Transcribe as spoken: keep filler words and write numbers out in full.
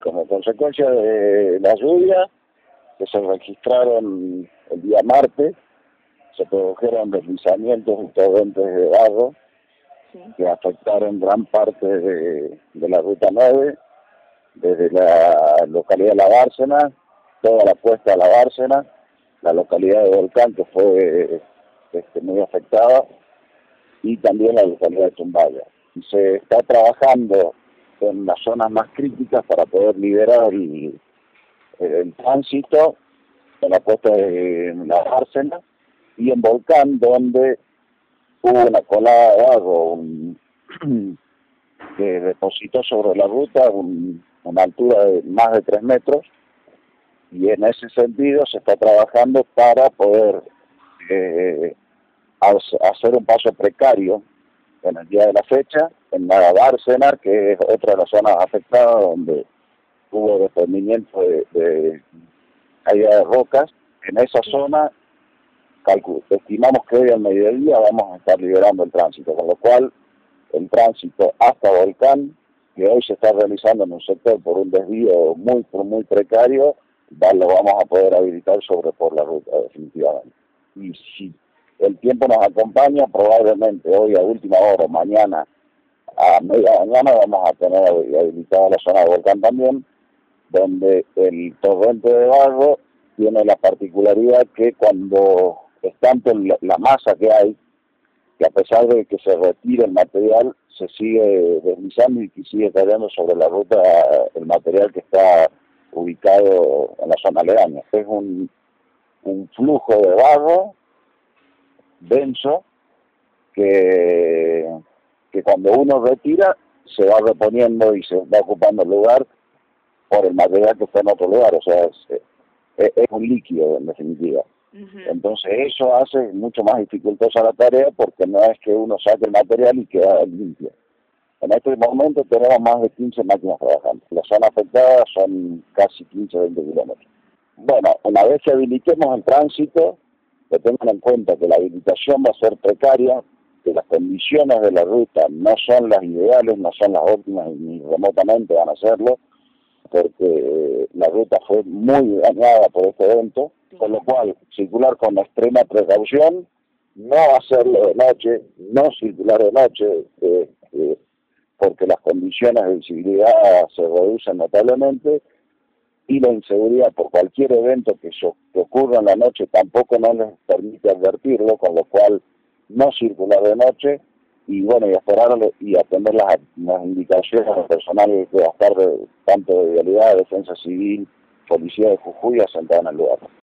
Como consecuencia de la lluvia que se registraron el día martes, se produjeron deslizamientos y torrentes de barro sí. que afectaron gran parte de, de la ruta nueve, desde la localidad de La Bárcena, toda la cuesta de La Bárcena, la localidad de Volcán, que fue este, muy afectada, y también la localidad de Tumbaya. Y se está trabajando en las zonas más críticas para poder liberar el, el tránsito en la cuesta de La Bárcena y en Volcán, donde hubo una colada de barro un, que depositó sobre la ruta un, una altura de más de tres metros, y en ese sentido se está trabajando para poder eh, hacer un paso precario en el día de la fecha en la Bárcena, que es otra de las zonas afectadas donde hubo desprendimiento de, de caída de rocas. En esa zona calculo, estimamos que hoy al mediodía vamos a estar liberando el tránsito, con lo cual el tránsito hasta Volcán, que hoy se está realizando en un sector por un desvío muy muy precario, lo vamos a poder habilitar sobre por la ruta definitivamente. Y si el tiempo nos acompaña, probablemente hoy a última hora, mañana a media mañana, vamos a tener habilitada la zona de Volcán también, donde el torrente de barro tiene la particularidad que cuando es tanto la, la masa que hay, que a pesar de que se retire el material, se sigue deslizando y que sigue cayendo sobre la ruta el material que está ubicado en la zona aledaña. Es un, un flujo de barro denso que, que cuando uno retira se va reponiendo y se va ocupando el lugar por el material que está en otro lugar, o sea, es, es, es un líquido en definitiva. Uh-huh. Entonces eso hace mucho más dificultosa la tarea, porque no es que uno saque el material y queda limpio. En este momento tenemos más de quince máquinas trabajando. La zona afectada son casi quince a veinte kilómetros. Bueno, una vez que habilitemos el tránsito, que tengan en cuenta que la habilitación va a ser precaria, que las condiciones de la ruta no son las ideales, no son las óptimas, ni remotamente van a serlo, porque la ruta fue muy dañada por este evento, con lo cual circular con extrema precaución, no hacerlo de noche, no circular de noche, eh, eh, porque las condiciones de visibilidad se reducen notablemente, y la inseguridad por cualquier evento que, so, que ocurra en la noche tampoco nos les permite advertirlo, con lo cual no circular de noche, y bueno, y esperar y atender las, las indicaciones personales que va a estar de, tanto de vialidad, defensa civil, policía de Jujuy asentada en el lugar.